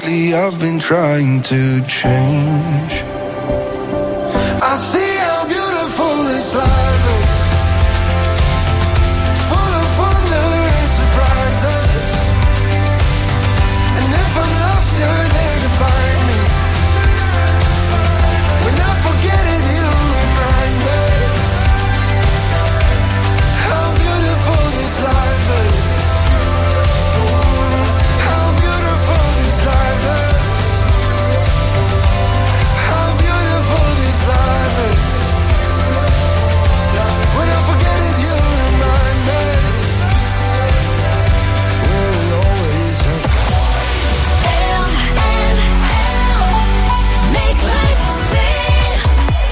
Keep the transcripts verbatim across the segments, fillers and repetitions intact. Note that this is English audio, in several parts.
lately I've been trying to change. I see how beautiful this life is, full of wonder and surprises. And if I'm lost, you're there to find me. When I forget it, you remind me how beautiful this life is. How beautiful this life is. How beautiful this life is. When I forget it, you remind me. We'll always have. M N L, make life sing.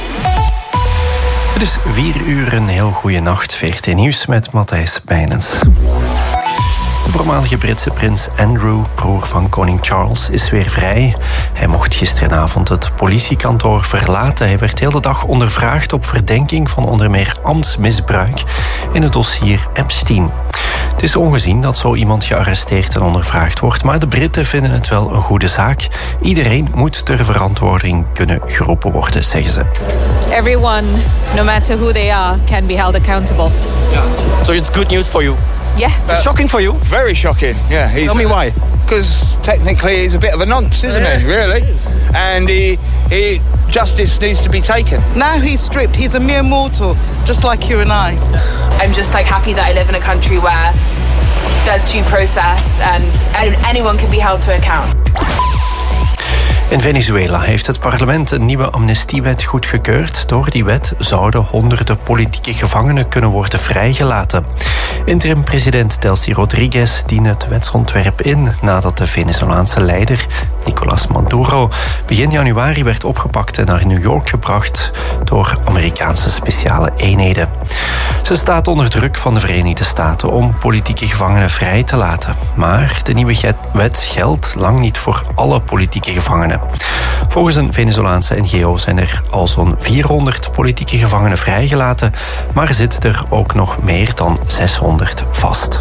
Het is vier uur, een heel goede nacht. V R T Nieuws met Matthijs Bijnens. De voormalige Britse prins Andrew, broer van koning Charles, is weer vrij. Hij mocht gisteravond het politiekantoor verlaten. Hij werd de hele dag ondervraagd op verdenking van onder meer ambtsmisbruik in het dossier Epstein. Het is ongezien dat zo iemand gearresteerd en ondervraagd wordt, maar de Britten vinden het wel een goede zaak. Iedereen moet ter verantwoording kunnen geroepen worden, zeggen ze. Everyone, no matter who they are, can be held accountable. Yeah. So it's good news for you? Yeah. Uh, shocking for you? Very shocking, yeah. Tell me why. Because technically he's a bit of a nonce, isn't Yeah. he, really? And he, he, justice needs to be taken. Now he's stripped. He's a mere mortal, just like you and I. I'm just like happy that I live in a country where there's due process and anyone can be held to account. In Venezuela heeft het parlement een nieuwe amnestiewet goedgekeurd. Door die wet zouden honderden politieke gevangenen kunnen worden vrijgelaten. Interim-president Delcy Rodriguez diende het wetsontwerp in nadat de Venezolaanse leider Nicolás Maduro begin januari werd opgepakt en naar New York gebracht door Amerikaanse speciale eenheden. Ze staat onder druk van de Verenigde Staten om politieke gevangenen vrij te laten. Maar de nieuwe wet geldt lang niet voor alle politieke gevangenen. Volgens een Venezolaanse N G O zijn er al zo'n vierhonderd politieke gevangenen vrijgelaten, maar zitten er ook nog meer dan zeshonderd vast.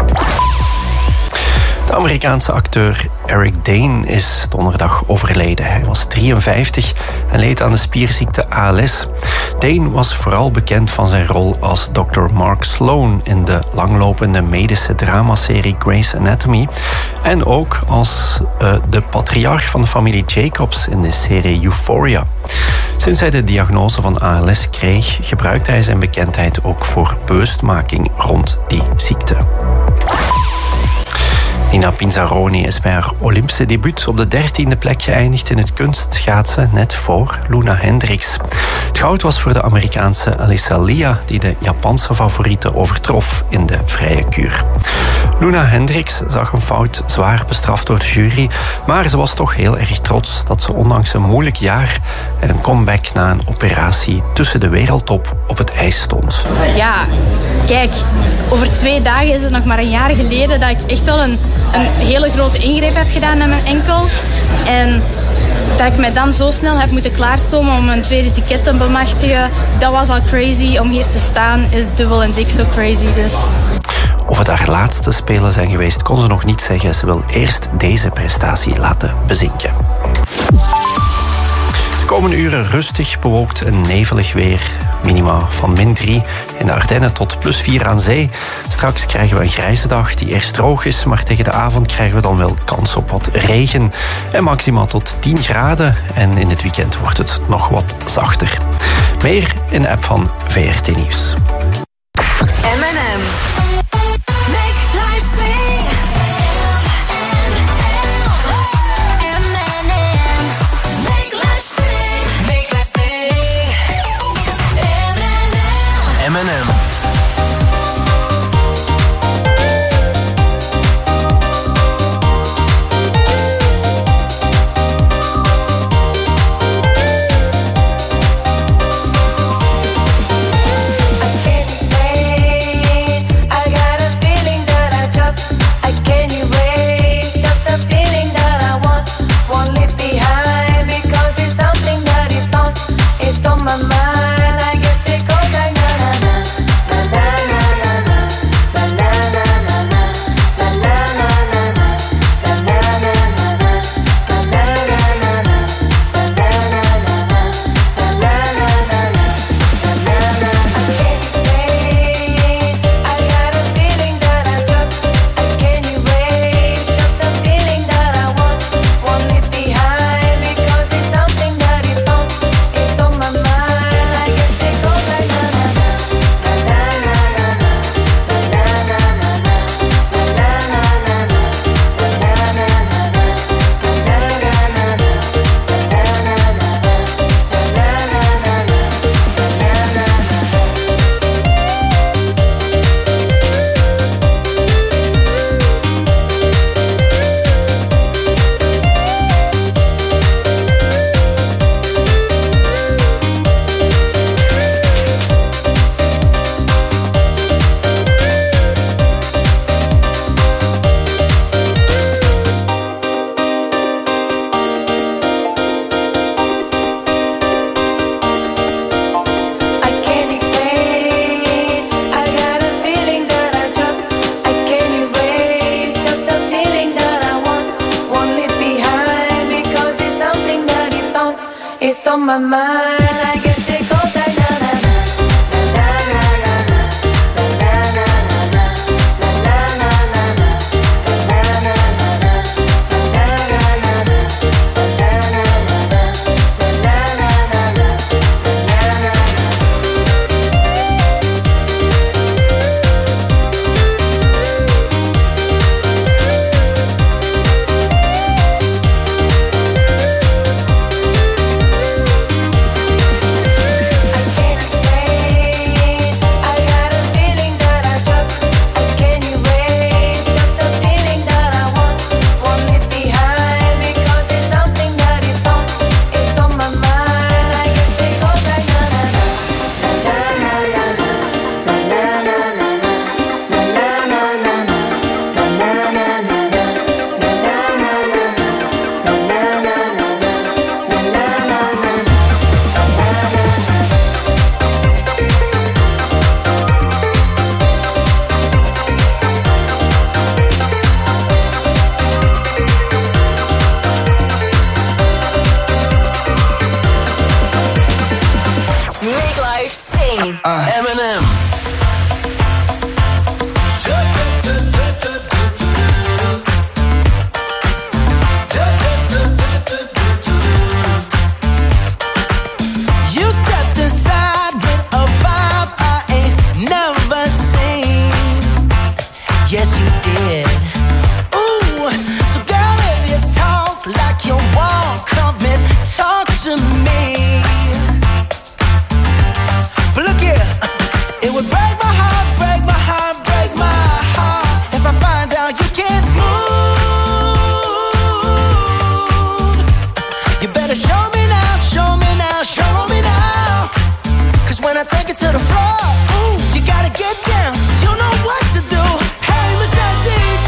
De Amerikaanse acteur Eric Dane is donderdag overleden. Hij was drieënvijftig en leed aan de spierziekte A L S. Dane was vooral bekend van zijn rol als dokter Mark Sloan in de langlopende medische dramaserie Grey's Anatomy en ook als uh, de patriarch van de familie Jacobs in de serie Euphoria. Sinds hij de diagnose van A L S kreeg, gebruikte hij zijn bekendheid ook voor bewustmaking rond die ziekte. Nina Pinzaroni is bij haar Olympische debuut op de dertiende plek geëindigd in het kunstschaatsen, net voor Luna Hendricks. Het goud was voor de Amerikaanse Alyssa Lia, die de Japanse favoriete overtrof in de vrije kuur. Luna Hendricks zag een fout zwaar bestraft door de jury, maar ze was toch heel erg trots dat ze ondanks een moeilijk jaar en een comeback na een operatie tussen de wereldtop op het ijs stond. Ja, kijk, over twee dagen is het nog maar een jaar geleden dat ik echt wel een, een hele grote ingreep heb gedaan aan mijn enkel. En dat ik mij dan zo snel heb moeten klaarstomen om een tweede ticket te bemachtigen, dat was al crazy. Om hier te staan is dubbel en dik zo crazy, dus... Of het haar laatste spelen zijn geweest, kon ze nog niet zeggen. Ze wil eerst deze prestatie laten bezinken. De komende uren rustig, bewolkt en nevelig weer. Minima van min drie in de Ardennen tot plus vier aan zee. Straks krijgen we een grijze dag die eerst droog is, maar tegen de avond krijgen we dan wel kans op wat regen. En maximaal tot tien graden en in het weekend wordt het nog wat zachter. Meer in de app van V R T Nieuws. M N M. Make life sing. M N M. Make life sing. Make life sing. M N M. M N M. I can't my mind. I guess it goes like na na na na na na na na na na na na na na. Take it to the floor. Ooh, you gotta get down. You know what to do. Hey, Mister D J.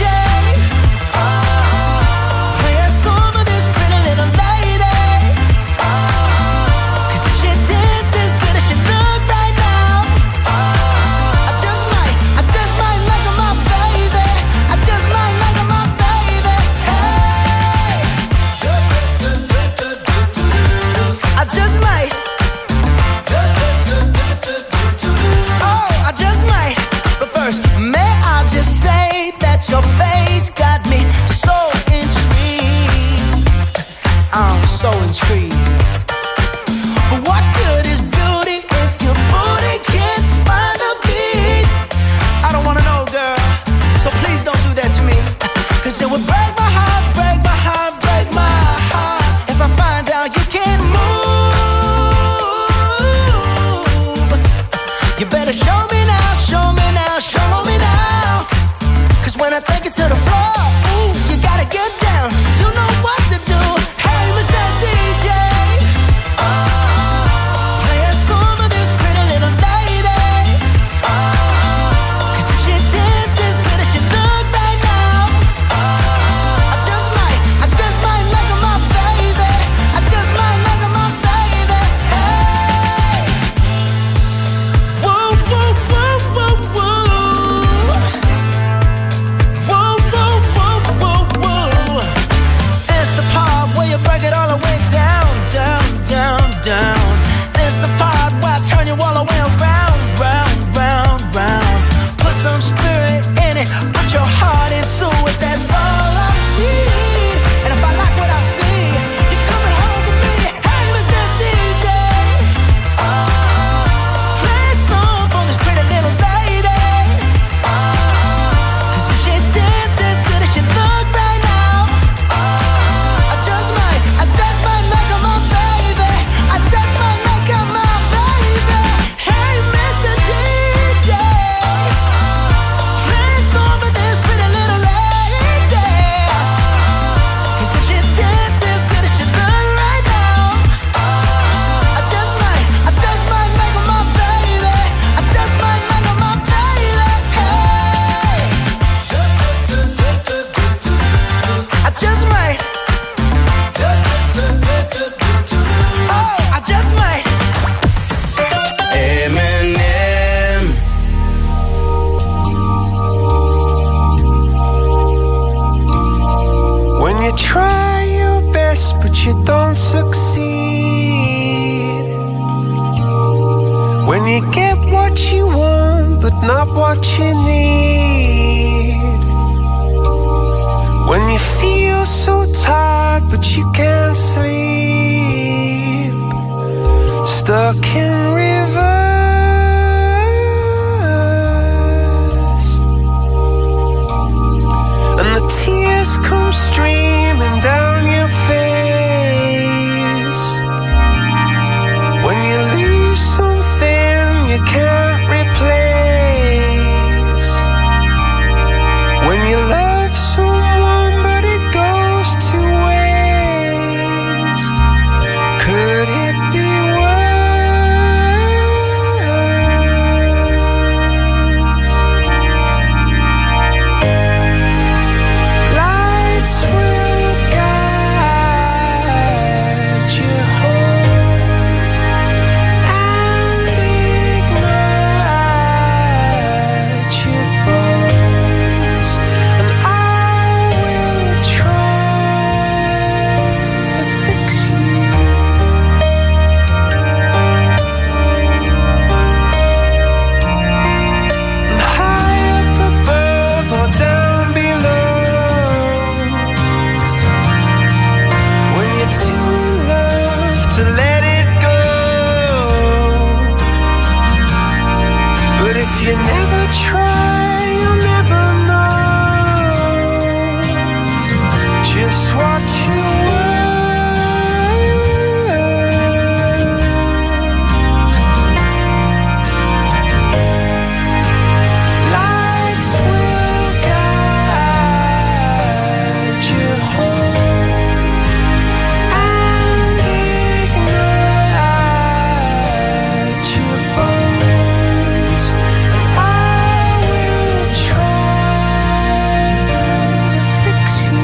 up what you need. When you feel so tired but you can't sleep, stuck in reverse, and the tears come streaming down your face. When you lose something you can't replace, when you love someone but it goes to waste, could it be worse? Lights will guide you home and ignite your bones, and I will try to fix you. And high up above or down below, when you're too in love to let it go. But if you never try, you'll never know just what you were. Lights will guide you home and ignite your bones, and I will try to fix you.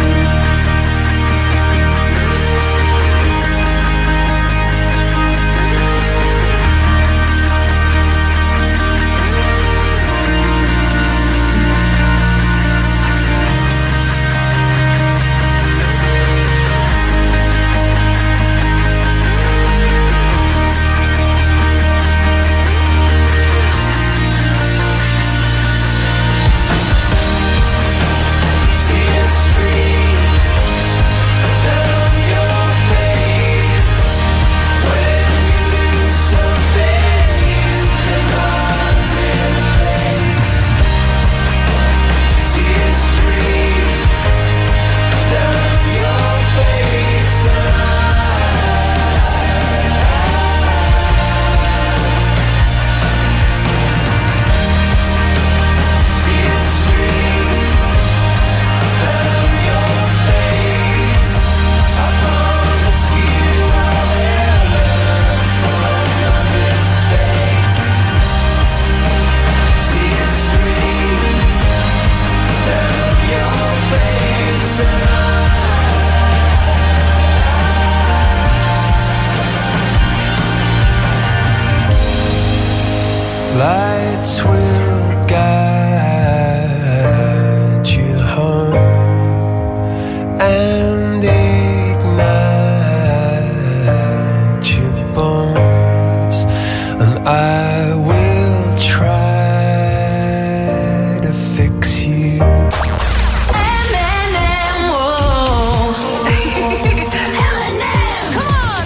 Tears stream down your face when you lose something you cannot replace. Tears stream down your face, tears stream down your face. I promise you I will learn from your mistakes. Tears stream down your face, and lights will guide you home and ignite your bones, and I will try to fix you. Eminem, whoa. Eminem, come on.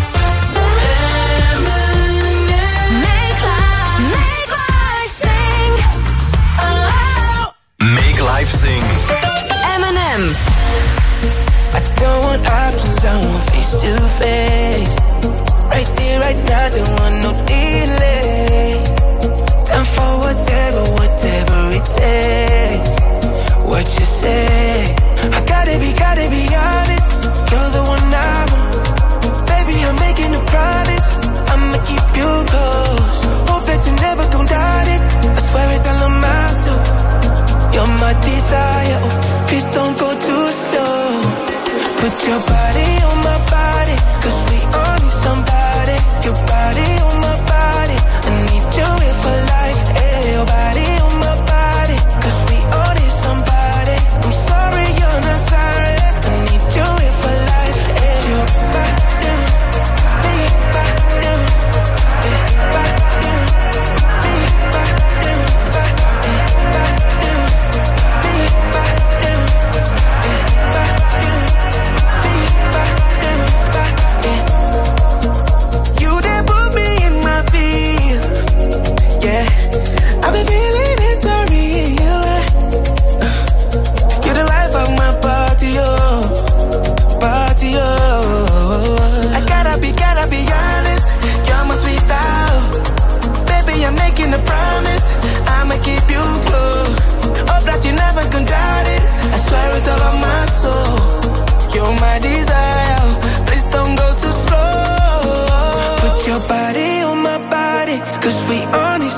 Make life, make life sing. Oh. Make Life Sing. Eminem. I don't want options, I want face to face. Right there, right now, don't want no delay. Time for whatever, whatever it takes. What you say? I gotta be, gotta be honest. You're the one I want. Baby, I'm making a promise. I'ma keep you close. Hope that you never gon' doubt it. I swear it all on my soul. You're my desire. Oh, please don't go too slow. Put your body on my body, 'cause we all need somebody. Your body on my body, I need you here for life. Hey, your body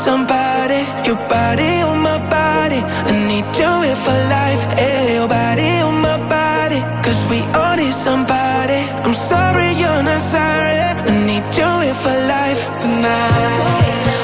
somebody, your body on my body. I need you here for life, hey, your body on my body. Cause we all need somebody. I'm sorry you're not sorry. I need you here for life tonight.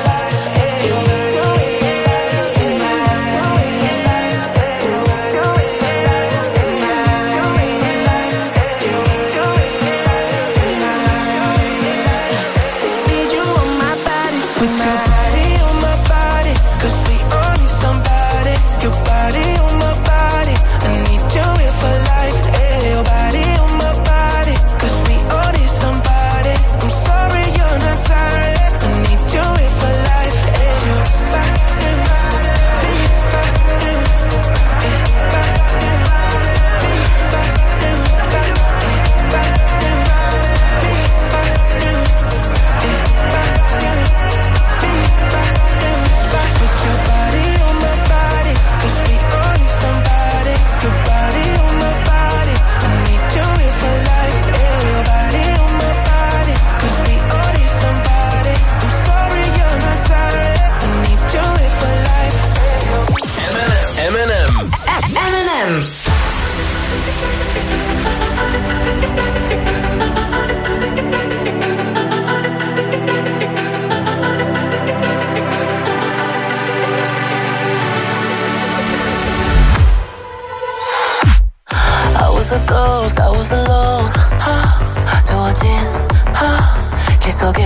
was a ghost, I was alone. 하, 두어진 하, 길 속에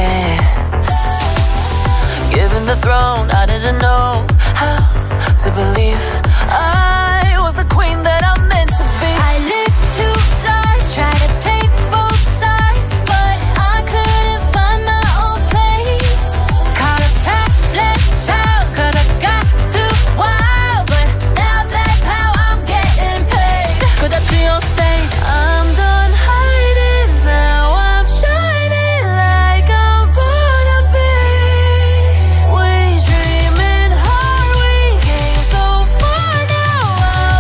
Given the throne, I didn't know how to believe I was the queen that I'm meant to be. I lived two lives, tried to play both sides, but I couldn't find my own place. Caught a pet child, cause I got too wild, but now that's how I'm getting paid. 끝없이 on stage, I'm done hiding, now I'm shining like I'm born to be. We dreaming hard, we came so far, now I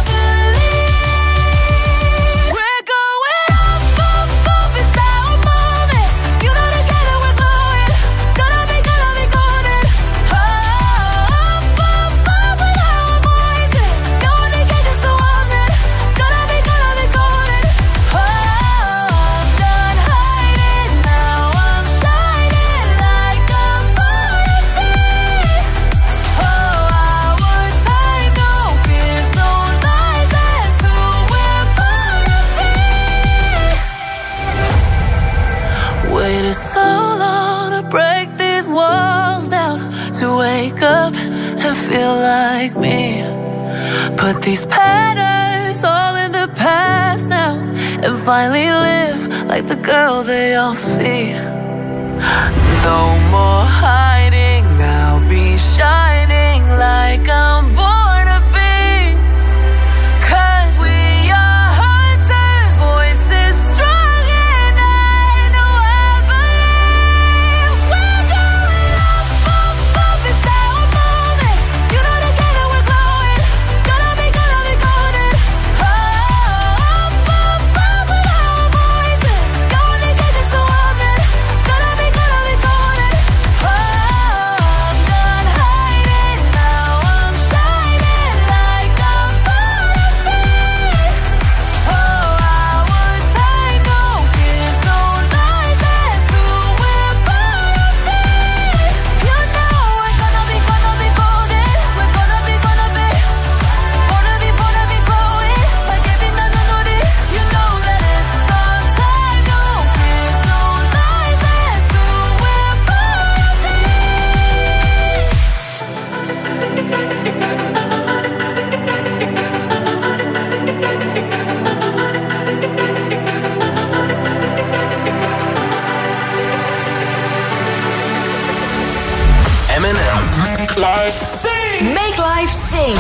believe. We're going up, up, up, it's our moment. You know together we're going, gonna be, gonna be golden. Oh, up, up, up with our voices. Going to get you so on it. Gonna be, gonna be golden. Oh, I'm done hiding, now I'm shining like I'm born to be. Oh, our time, no fears, no lies, that's who we're born to be. Waited so long to break these walls down, to wake up and feel like me. Put these patterns all in the past now, and finally live like the girl they all see. No more hiding, I'll be shining like I'm born to be. Cause we are hunters, voices strong, and I know I believe. We're going up, up, up, it's our moment. You know together we're glowing, gonna be, gonna be golden. Oh, up, up, up with our voices. Gonna get you so on it. Gonna be, gonna be golden. Oh, I'm done hiding, now I'm shining like I'm born to be. Oh, our time, no fears, no lies, that's who we're born to be. You know we're gonna be, gonna be golden. We're gonna be, gonna be, gonna be, gonna be glowing like every night on it. You know that it's our time, no fears, no lies, that's who we're born to be. M and M. Make life sing. Make life sing.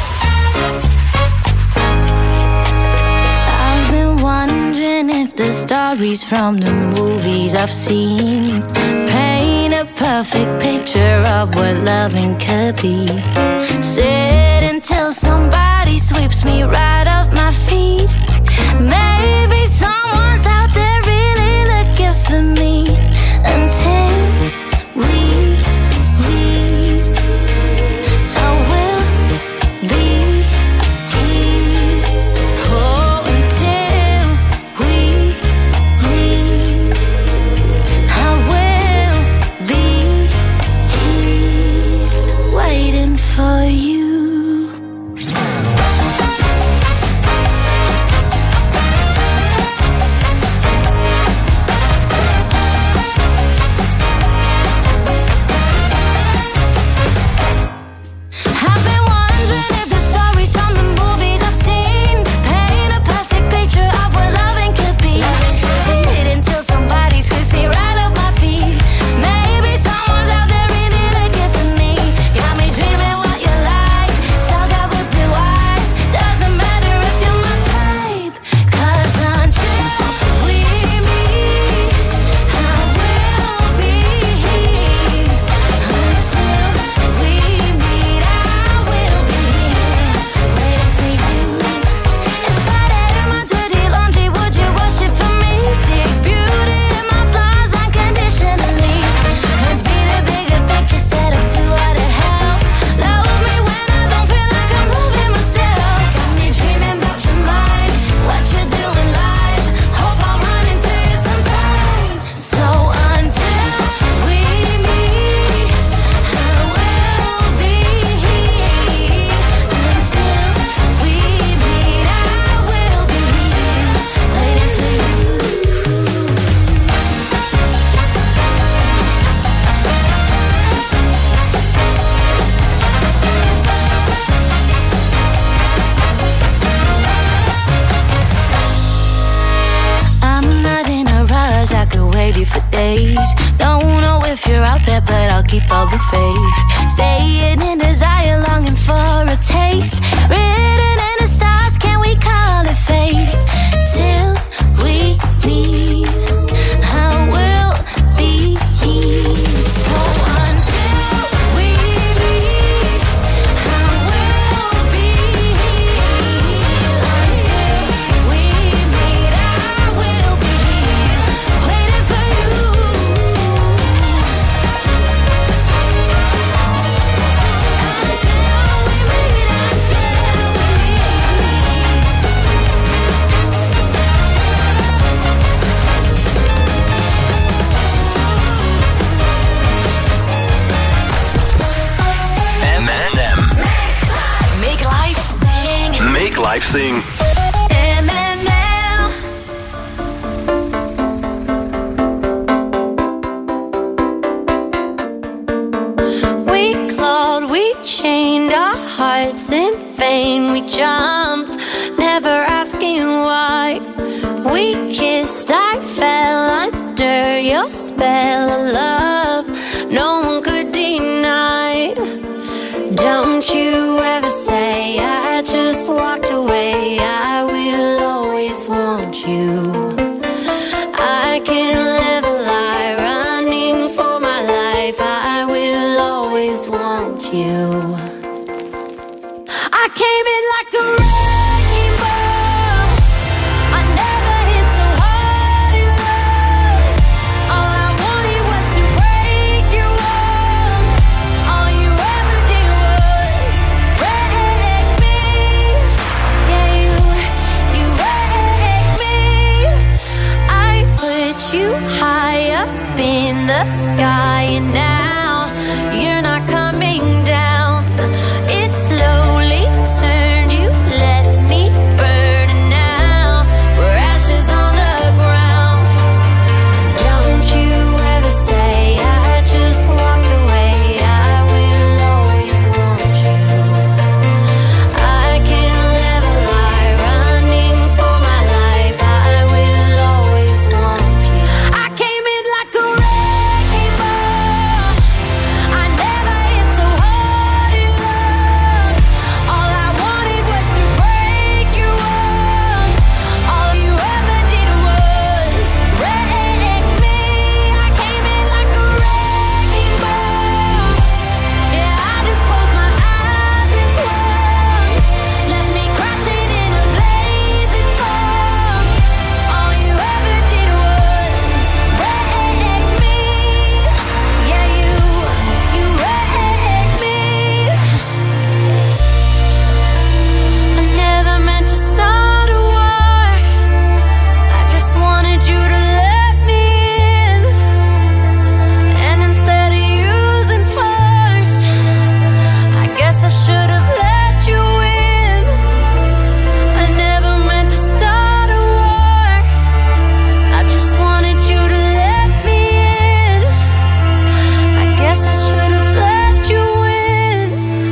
I've been wondering if the stories from the movies I've seen paint a perfect picture of what loving could be. Sit until somebody sweeps me right off my feet. Maybe someone's out there really looking for me. Until we, we face. Don't know if you're out there, but I'll keep up with faith. Staying in desire, longing for a taste. Written in the stars, can we call it fate? Till we meet, I will be. So until we meet, I will be. Until we meet, I will be waiting for you. Until we meet, until we M and M. Make life sing. Make life sing. M and M. We clawed, we chained our hearts in vain. We jumped, never asking why. We kissed, I fell under your spell of love. No one could deny. Don't you ever say I just walked away. I will always want you. I can't live a lie, running for my life. I will always want you. I came in like a wrecking ball. I never hit so hard in love. All I wanted was to break your walls. All you ever did was wreck me. Yeah, you, you wrecked me. I put you high up in the sky, and now you're not coming down. It slowly turned, you let me burn, and now we're ashes on the ground. Don't you ever say I just walked away. I will always want you. I can't live a lie, running for my life. I will always want you. I came in like a wrecking ball. I never hit so hard in love. All I wanted was to break your walls. All you ever did was wreck me. I came in like a wrecking ball. Yeah, I just closed my eyes and swung. Left me crashing in a blazing fall. All you ever did was wreck me. Yeah, you, you wrecked me. I never meant to start a war. I just wanted you to let me in. And instead of using force, I guess I should have let you in. I never meant to start a war. I just wanted you to let me in. I guess I should have let you in.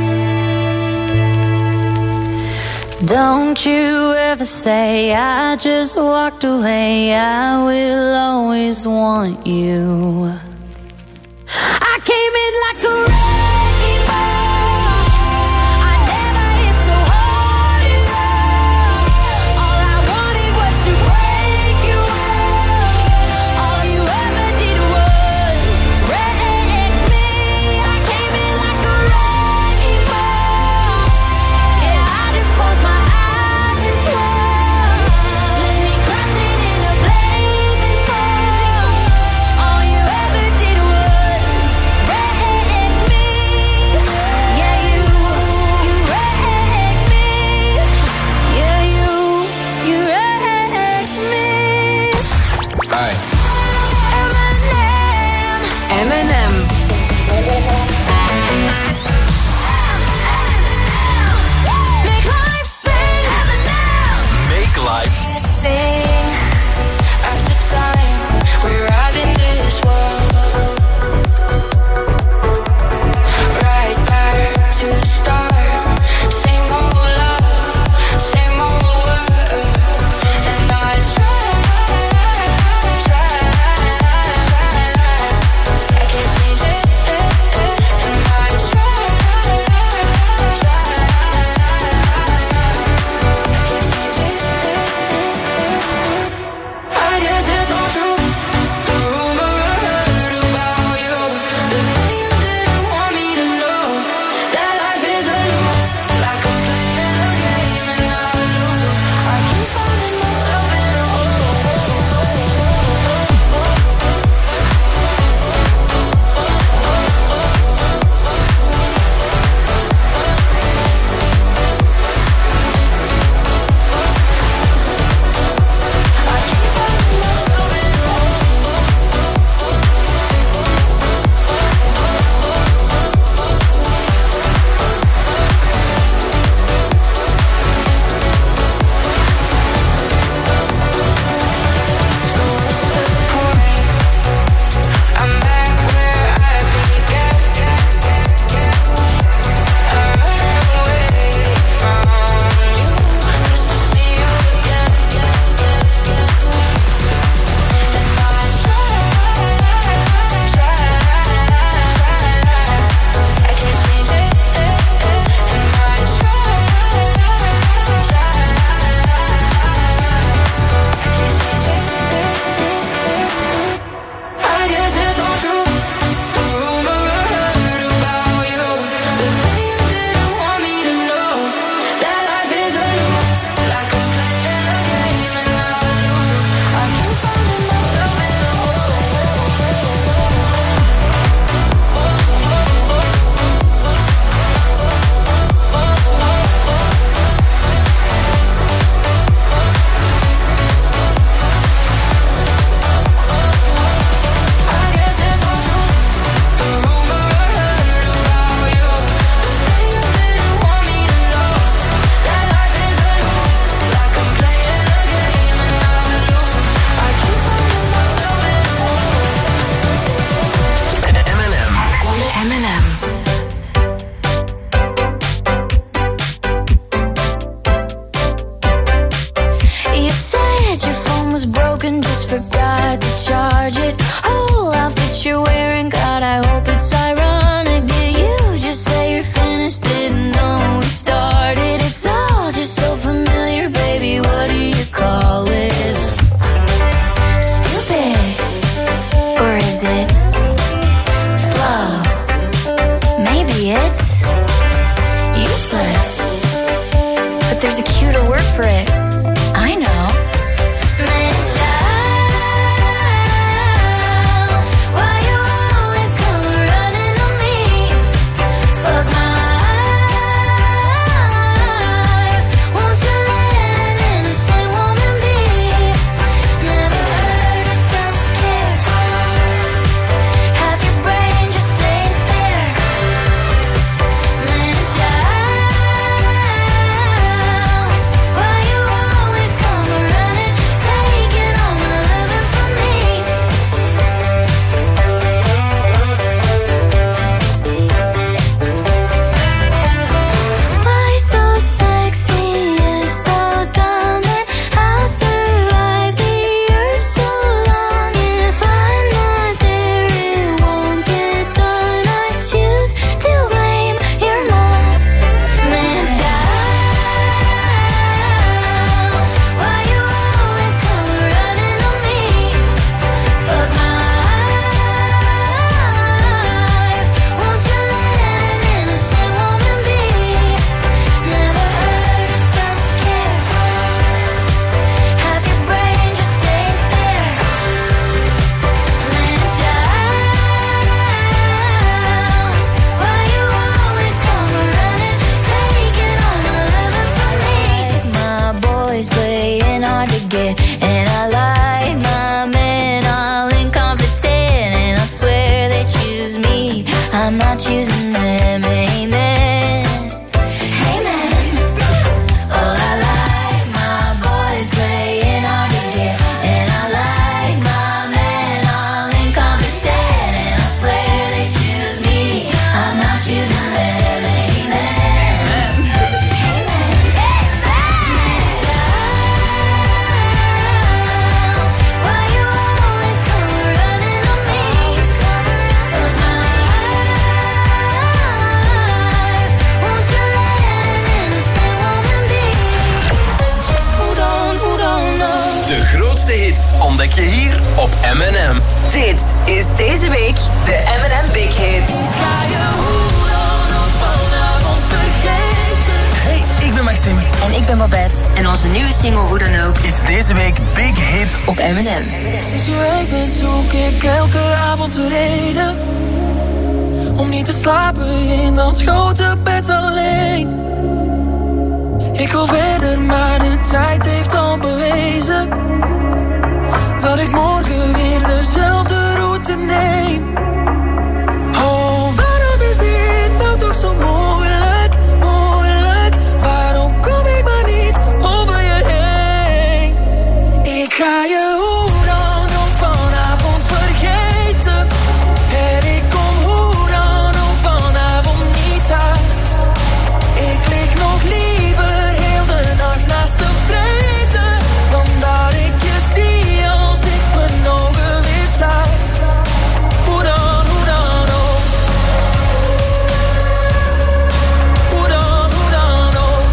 Don't you ever say I just walked away. I will always want you. I came in like a wrecking ball. I never hit so hard in love. All I wanted was to break your walls. All you ever did was wreck me. I came in like a wrecking ball. Yeah, I just closed my eyes and swung. Left me crashing in a blazing fall. All you ever did was wreck me. there's a cuter word for it. I know. Ontdek je hier op M en M. Dit is deze week de M en M Big Hit. Ga je hoe dan ook vanavond vergeten? Hey, ik ben Maxime. En ik ben Babette. En onze nieuwe single Hoe dan ook is deze week Big Hit op M en M. Sinds je weg bent zoek ik elke avond de reden om niet te slapen in dat grote bed alleen. Ik wil verder, maar de tijd heeft al bewezen dat ik morgen weer dezelfde route neem. Oh, waarom is dit nou toch zo moeilijk, moeilijk? Waarom kom ik maar niet over je heen? Ik ga je hoe dan ook vanavond vergeten. En ik kom hoe dan ook vanavond niet thuis. Ik lig nog liever heel de nacht naast de vreemde dan dat ik je zie als ik mijn ogen weer sluit. Hoe dan, hoe dan ook. Hoe dan, hoe dan ook.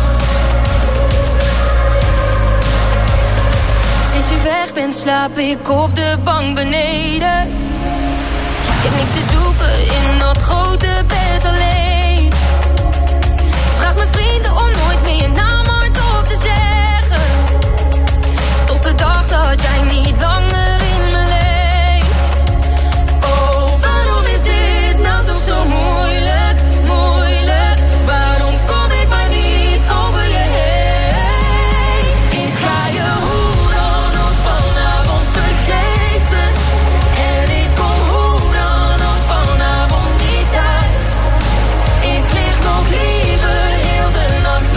Sinds je weg bent slaap ik op de bank beneden. Ik heb niks te zoeken in dat grote bed alleen. Ik vraag mijn vrienden om nooit meer je naam hardop te zeggen. Tot de dag dat jij niet langer in me leeft. Oh, waarom is dit nou toch zo moeilijk, moeilijk? Waarom kom ik maar niet over je heen? Ik ga je hoe dan ook vanavond vergeten. En ik kom hoe dan ook vanavond niet thuis. Ik lig nog liever heel de nacht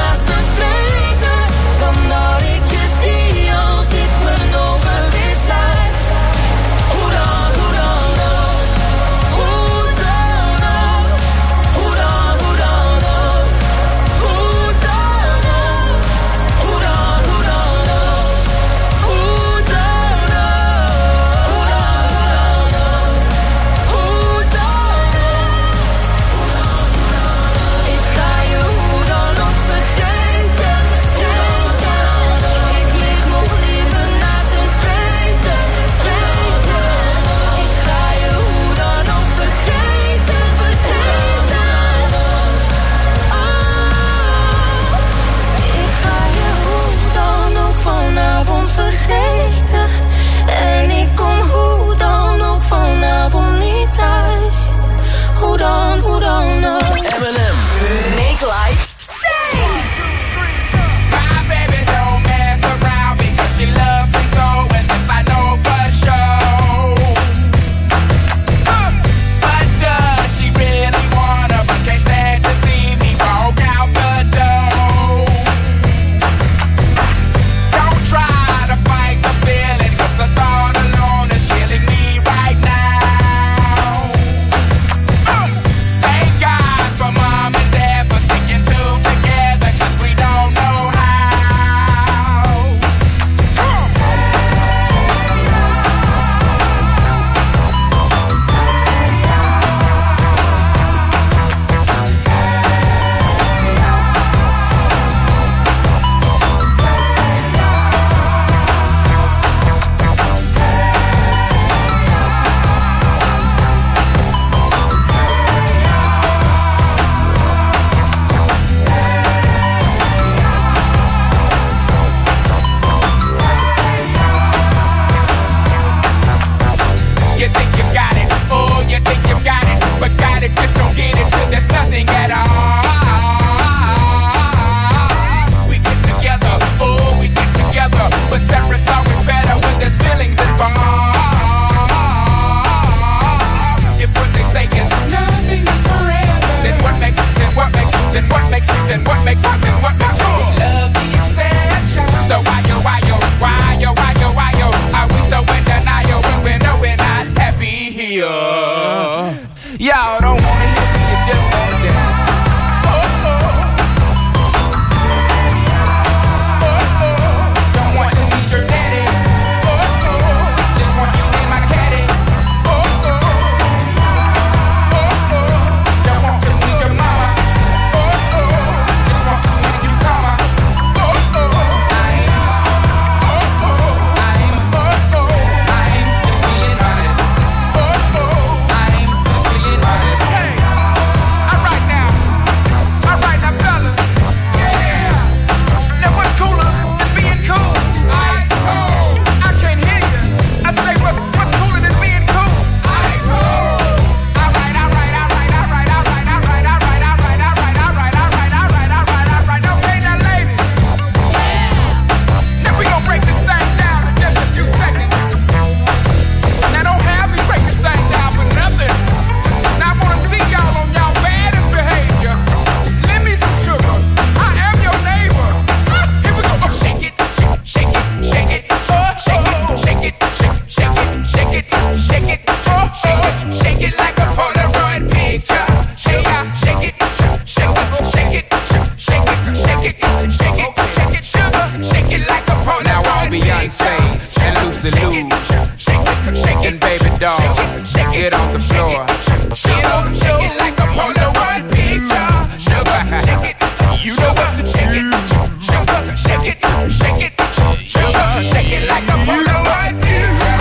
the floor. Shake it, shake it like a Polaroid picture. Sugar, shake it, you know what to shake it. Sugar, shake it, shake it. Sugar, shake it like a Polaroid picture.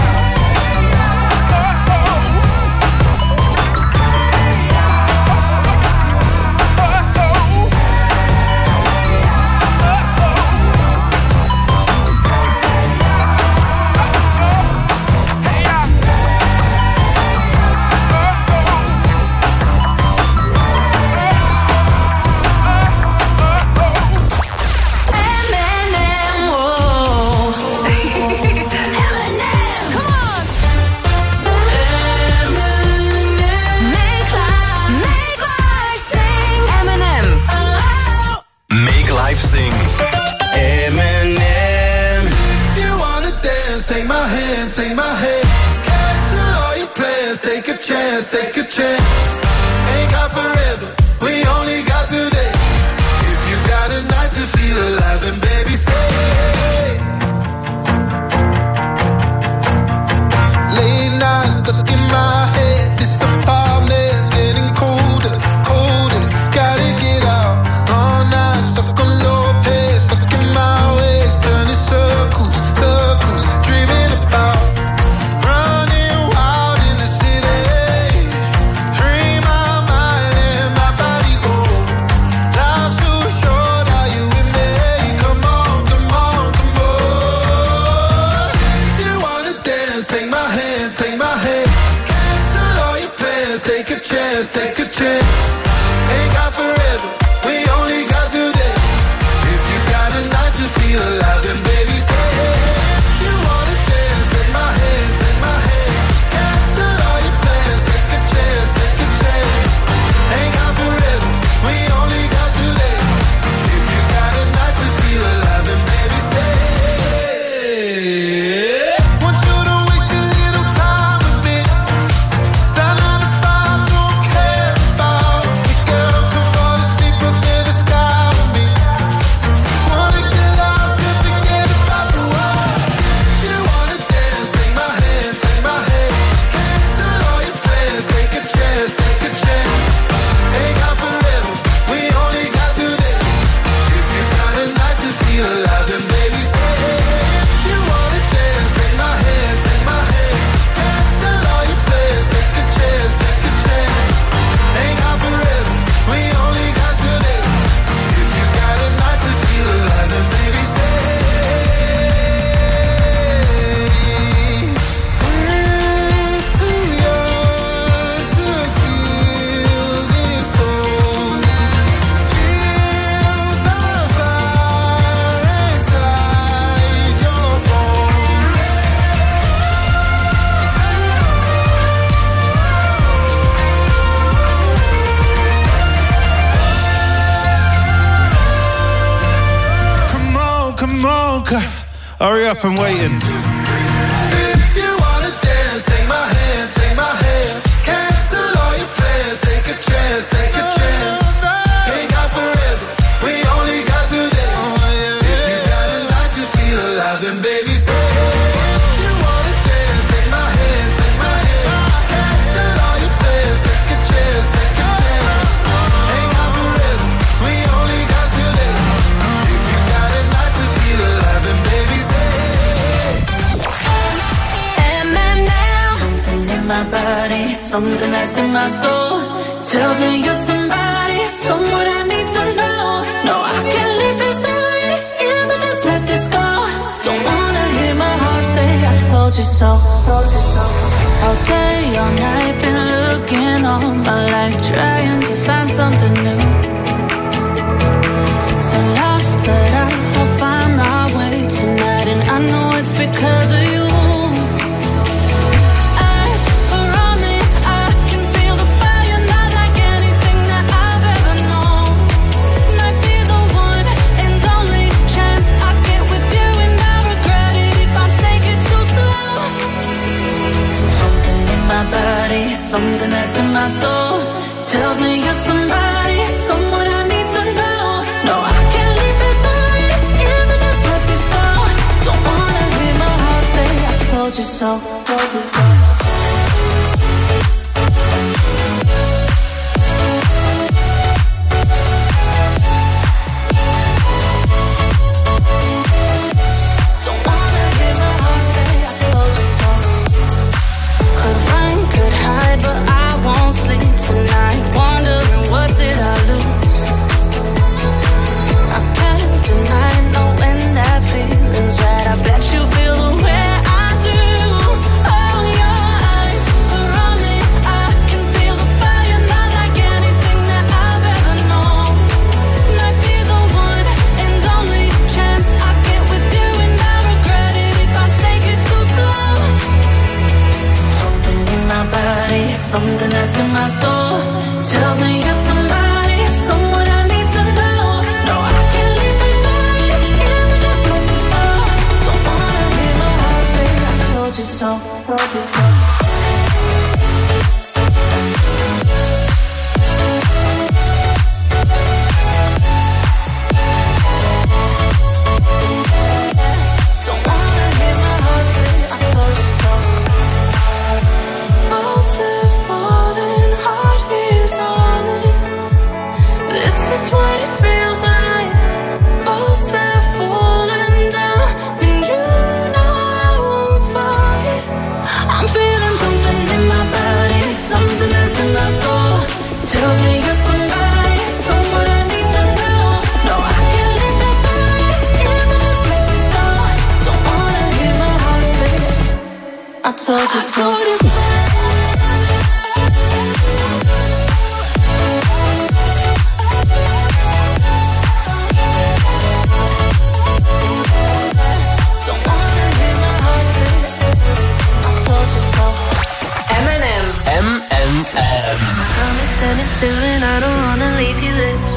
Take my hand, cancel all your plans. Take a chance, take a chance. Ain't got forever, we only got today. If you got a night to feel alive, then baby stay. Late night stuck in my head. This apartment's getting colder, colder. Gotta get out. All night stuck on low pace, stuck in my ways, turning circles, circles, dreaming about. Take a chance, ain't got forever, we only got today. If you got a night to feel alive, then baby stay. If you wanna dance, take my hand, take my hand. Cancel all your plans, take a chance, take a chance. Ain't got forever, we only got today. If you got a night to feel alive, then baby stay. Want you to waste a little time with me. That nine to five don't care about me, girl. Come fall asleep under the sky with me. Wanna get lost and forget about the world. If you wanna dance, take my hand, take my hand. Cancel all your plans, take a chance, take a chance. Ain't got forever, we only got today. If you got a night to feel alive, then baby stay. If you wanna dance, take my hand, take my hand. Cancel all your plans, take a chance, take a chance. Ain't got forever, we only got today. If you got a night to feel alive, then baby stay. We're too young to feel this old. Feel the fire inside your bones. Come on, come on, c- hurry up, I'm waiting. If you wanna dance, take my hand, take my hand. Cancel all your plans, take a chance, take a chance. Ain't got forever, we only got today. If you got a night to feel alive, then baby stay. If you wanna dance, take my hand, take my hand. Cancel all your plans, take a chance, take a chance. Ain't got forever, we only got today. If you got a night to feel alive, then baby stay. Something in my body, something that's in my soul tells me you're somebody, someone I need to know. No, I can't leave this already if I just let this go. Don't wanna hear my heart say I told you so. All day, all night, been looking all my life, trying to find something new. So lost, but I'll find my way tonight, and I know it's because of you. Eyes around me, I can feel the fire, not like anything that I've ever known. Might be the one and only chance I get with you, and I regret it if I take it too slow. Something in my body, something that's in my soul tells me you're somebody, someone I need to know. No, I can't leave this already if I just let this go. Don't wanna hear my heart say I told you so. told you so. M and M. Promise that it's still and I don't wanna leave you this.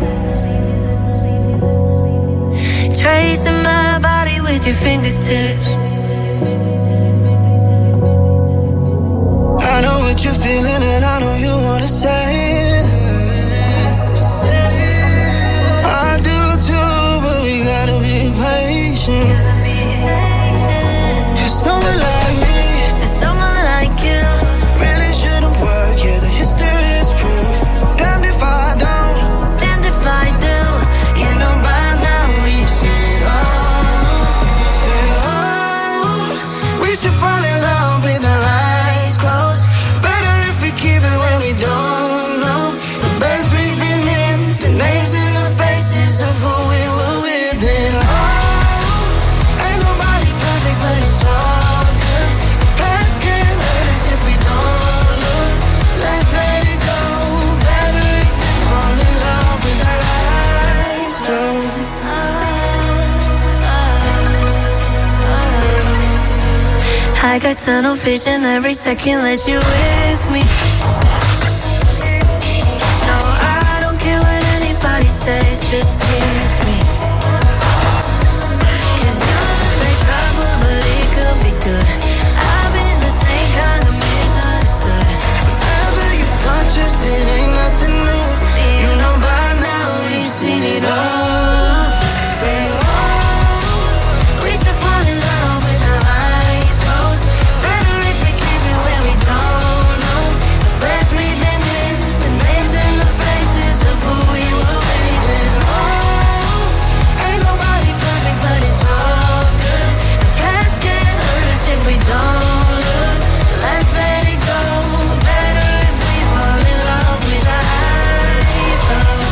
Tracing my body with your fingertips. I know what you're feeling and I know you wanna say it. I do too, but we gotta be patient. Cause someone like me and someone like you really shouldn't work, yeah, the history is proof. Damned if I don't, damned if I do. You know by now we've seen it all. Say, oh, we should fall in love with our eyes closed. Better if we keep it when we don't know the beds we've been in, the names and the faces of who we were with. And oh, ain't nobody perfect, but it's all good. Past can't hurt us if we don't look. Let's let it go. Better if we fall in love with our eyes closed. I got tunnel vision every second that you're with me. No, I don't care what anybody says, just kiss me. Cause you look like trouble, but it could be good. I've been the same kind of misunderstood. Whatever you've done, just it ain't nothing new. You know by now we've seen it all. Say, oh, we should fall in love with our eyes closed. Better if we keep it when we don't know the beds we've been in, the names and the faces of who we were with. And oh, ain't nobody perfect, but it's all good. The past can't hurt us if we don't look. Let's let it go. Better if we fall in love with our eyes closed.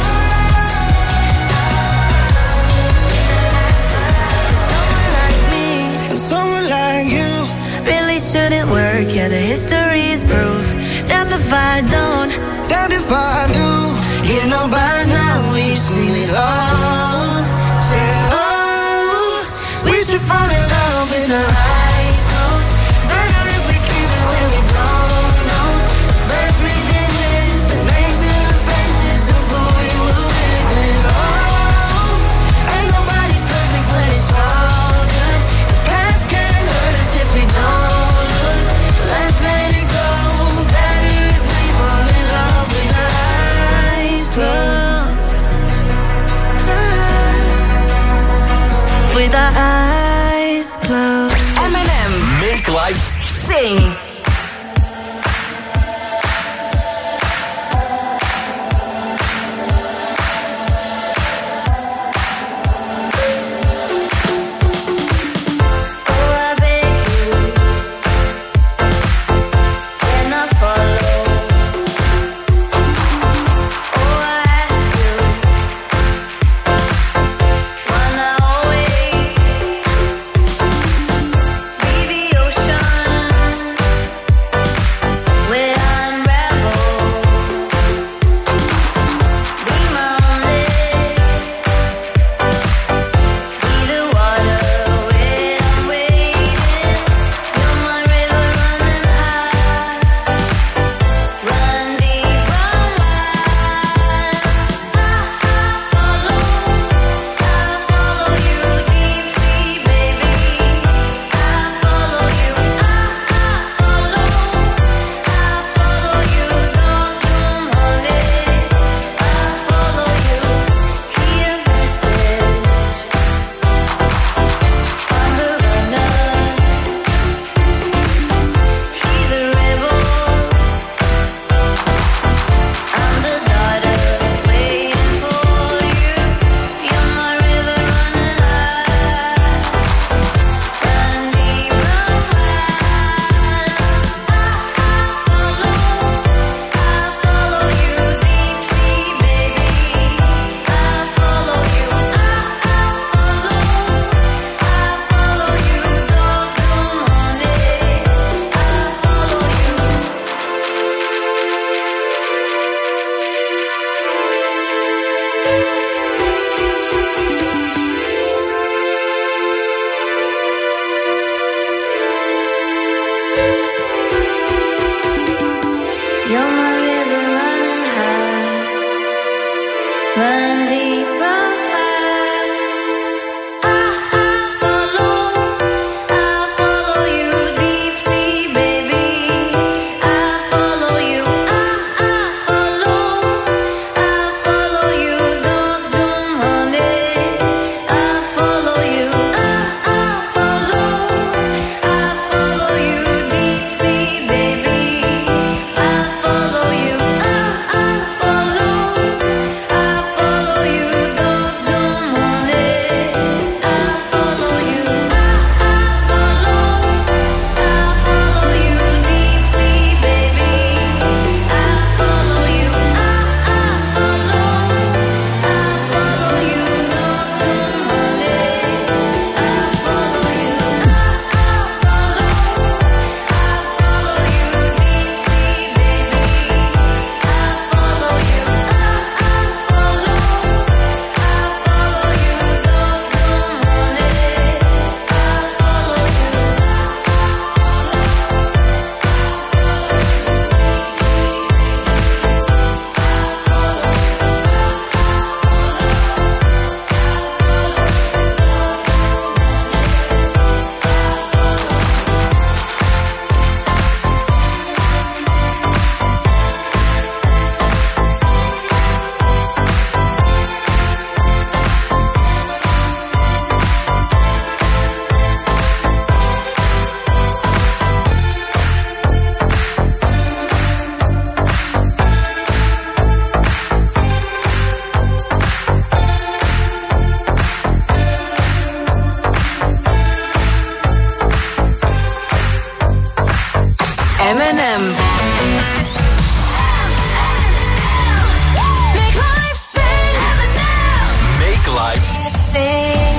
Someone like me And someone like you really shouldn't work, yeah, the history is proof. Damned if I don't, damned if I do. You know by now we've seen it all. Say, oh, we should fall in love with our eyes closed. Better if we keep it when we don't know the beds we've been in, the names and the faces of who we were with. And oh, ain't nobody perfect, but it's all good. The past can't hurt us if we don't look. Let's let it go. Better if we fall in love with our eyes closed. With our eyes closed. M and M. Make life sing. Oh, I beg you, can I follow? Oh, I ask you, wanna always be the ocean sing.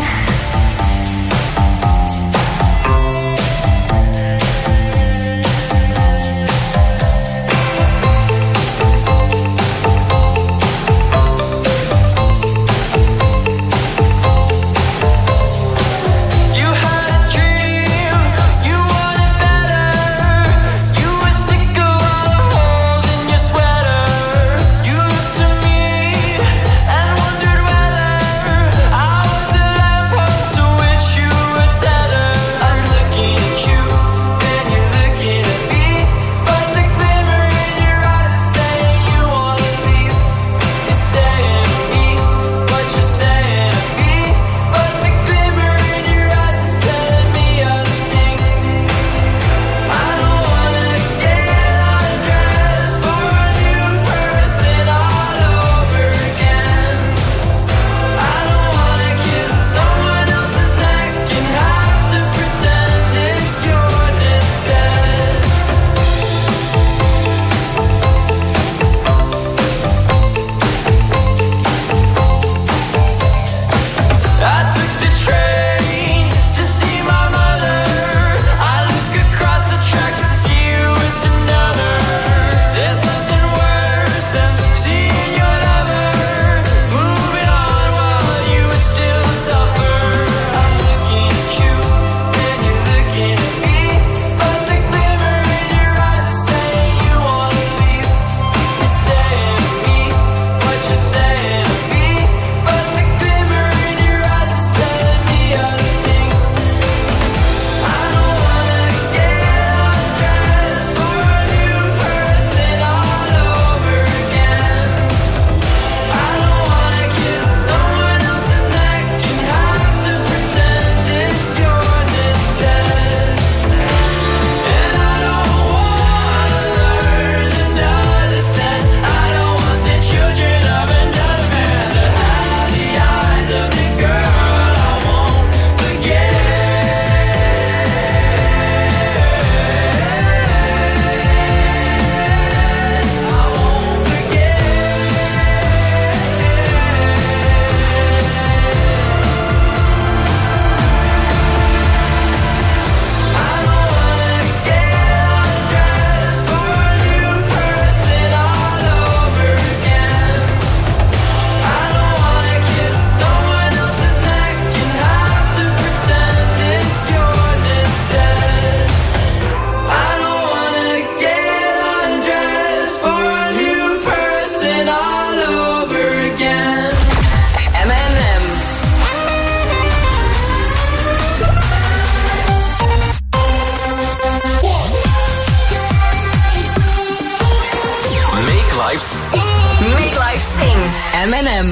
M and M.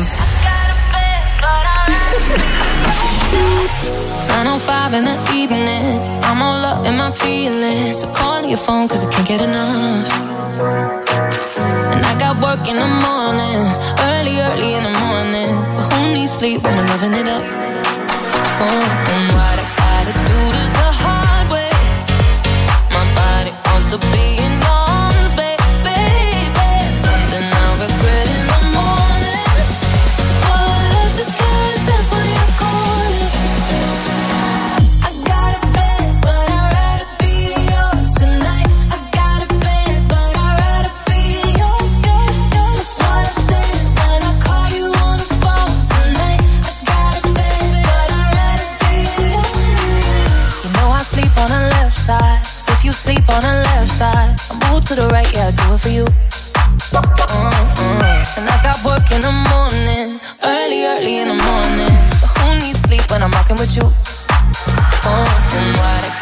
nine oh five in the evening, I'm all up in my feelings. So call your phone cause I can't get enough. And I got work in the morning, early, early in the morning. But who needs sleep when we're loving it up? Oh, and what I gotta do this the hard way. My body wants to be in arms, baby, baby. Something I regret in the morning. But I just can't resist when you're calling. I got a bed, but I'd rather be yours tonight. I got a bed, but I'd rather be yours. That's what I said when I call you on the phone tonight. I got a bed, but I'd rather be yours. You know I sleep on the left side. If you sleep on the left side, I move to the right, yeah, I do it for you. Mm-hmm. And I got work in the morning, early, early in the morning. But who needs sleep when I'm rocking with you? Oh, and what I